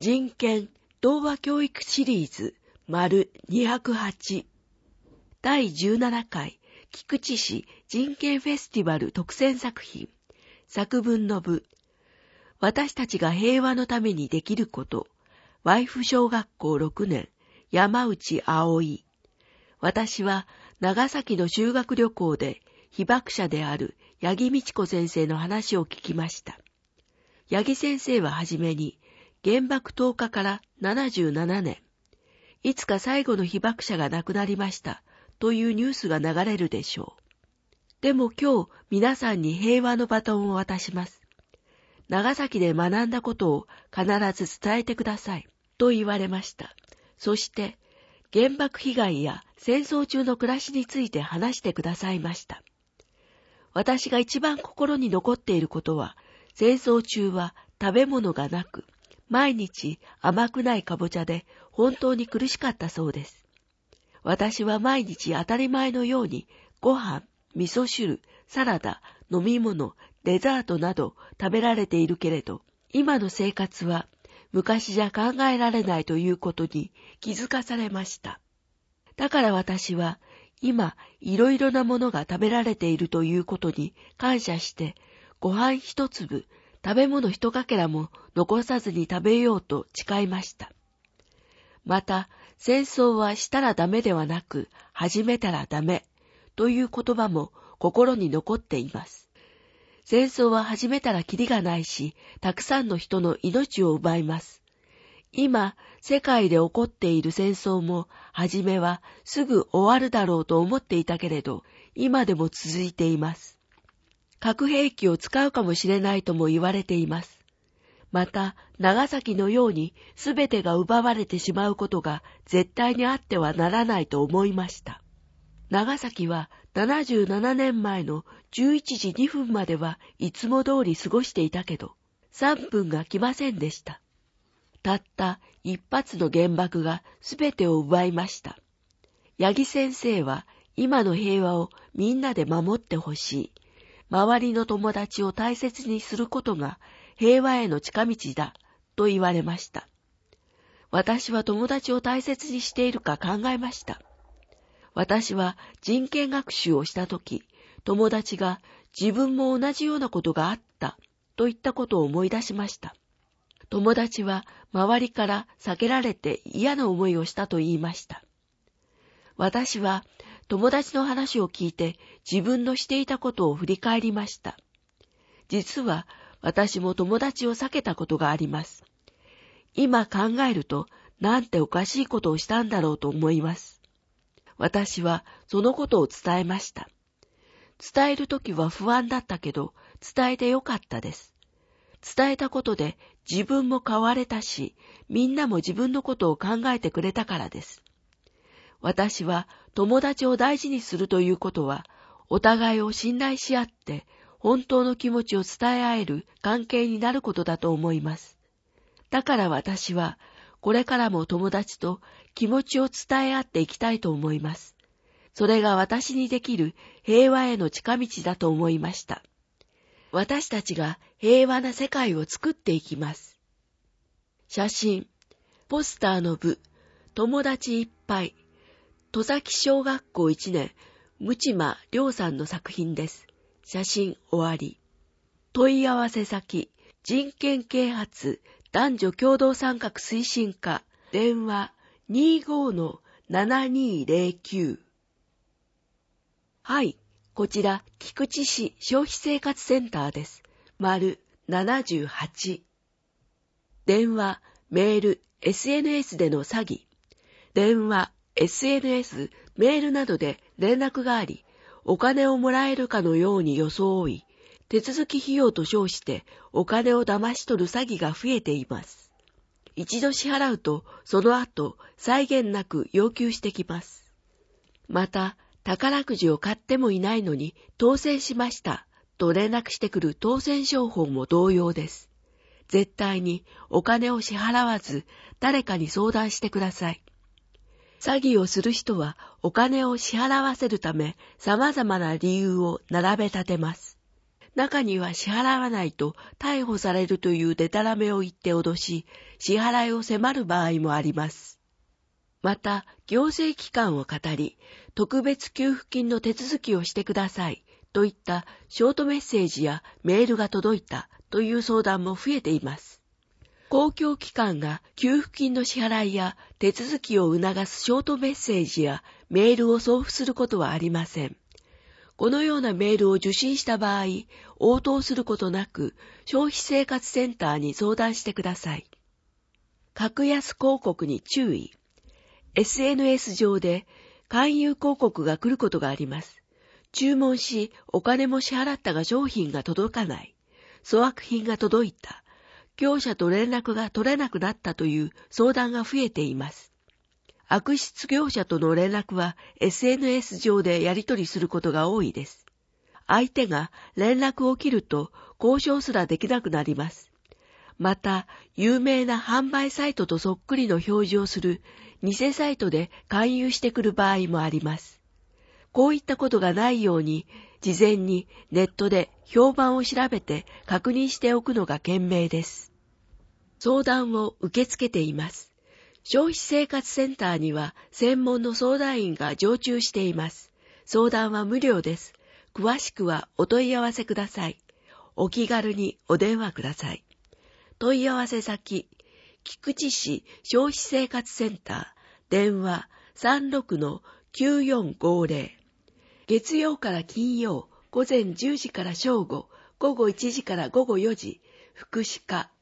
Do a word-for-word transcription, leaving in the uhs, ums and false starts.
人権童話教育シリーズ丸にひゃくはちだいじゅうななかい菊池市人権フェスティバル特選作品作文の部私たちが平和のためにできることワイフ小学校ろくねん山内葵私は長崎の修学旅行で被爆者である八木美智子先生の話を聞きました。八木先生ははじめに原爆投下からななじゅうななねん、いつか最後の被爆者が亡くなりましたというニュースが流れるでしょう。でも今日皆さんに平和のバトンを渡します。長崎で学んだことを必ず伝えてくださいと言われました。そして原爆被害や戦争中の暮らしについて話してくださいました。私が一番心に残っていることは、戦争中は食べ物がなく、毎日甘くないかぼちゃで本当に苦しかったそうです。私は毎日当たり前のようにご飯、味噌汁、サラダ、飲み物、デザートなど食べられているけれど、今の生活は昔じゃ考えられないということに気づかされました。だから私は今いろいろなものが食べられているということに感謝して、ご飯一粒、食べ物一かけらも残さずに食べようと誓いました。また、戦争はしたらダメではなく、始めたらダメという言葉も心に残っています。戦争は始めたらキリがないし、たくさんの人の命を奪います。今、世界で起こっている戦争も、はじめはすぐ終わるだろうと思っていたけれど、今でも続いています。核兵器を使うかもしれないとも言われています。また、長崎のようにすべてが奪われてしまうことが絶対にあってはならないと思いました。長崎はななじゅうななねんまえのじゅういちじにふんまではいつも通り過ごしていたけど、さんぷんが来ませんでした。たった一発の原爆がすべてを奪いました。八木先生は今の平和をみんなで守ってほしい。周りの友達を大切にすることが平和への近道だと言われました。私は友達を大切にしているか考えました。私は人権学習をしたとき、友達が自分も同じようなことがあったといったことを思い出しました。友達は周りから避けられて嫌な思いをしたと言いました。私は友達の話を聞いて自分のしていたことを振り返りました。実は私も友達を避けたことがあります。今考えるとなんておかしいことをしたんだろうと思います。私はそのことを伝えました。伝えるときは不安だったけど伝えてよかったです。伝えたことで自分も変われたし、みんなも自分のことを考えてくれたからです。私は友達を大事にするということは、お互いを信頼し合って、本当の気持ちを伝え合える関係になることだと思います。だから私は、これからも友達と気持ちを伝え合っていきたいと思います。それが私にできる平和への近道だと思いました。私たちが平和な世界を作っていきます。写真、ポスターの部、友達いっぱい、戸崎小学校いちねん、無間良さんの作品です。写真終わり。問い合わせ先、人権啓発、男女共同参画推進課、電話 にじゅうごのななにーぜろきゅう。はい。こちら、菊池市消費生活センターです。丸ななじゅうはち。電話、メール、エスエヌエス での詐欺。電話、エスエヌエス、メールなどで連絡があり、お金をもらえるかのように装い、手続き費用と称してお金を騙し取る詐欺が増えています。一度支払うと、その後、際限なく要求してきます。また、宝くじを買ってもいないのに当選しましたと連絡してくる当選商法も同様です。絶対にお金を支払わず誰かに相談してください。詐欺をする人はお金を支払わせるため様々な理由を並べ立てます。 中には支払わないと逮捕されるというデタラメを言って脅し、支払いを迫る場合もあります。また、行政機関を語り、特別給付金の手続きをしてくださいといったショートメッセージやメールが届いたという相談も増えています。公共機関が給付金の支払いや手続きを促すショートメッセージやメールを送付することはありません。このようなメールを受信した場合、応答することなく消費生活センターに相談してください。格安広告に注意。エスエヌエス 上で勧誘広告が来ることがあります。注文し、お金も支払ったが商品が届かない。粗悪品が届いた。業者と連絡が取れなくなったという相談が増えています。悪質業者との連絡は エスエヌエス 上でやり取りすることが多いです。相手が連絡を切ると交渉すらできなくなります。また、有名な販売サイトとそっくりの表示をする偽サイトで勧誘してくる場合もあります。こういったことがないように、事前にネットで評判を調べて確認しておくのが賢明です。相談を受け付けています。消費生活センターには専門の相談員が常駐しています。相談は無料です。詳しくはお問い合わせください。お気軽にお電話ください。問い合わせ先、菊池市消費生活センター、電話 さんろくのきゅうよんごぜろ。月曜から金曜、午前じゅうじから正午、午後いちじから午後よじ、福祉課。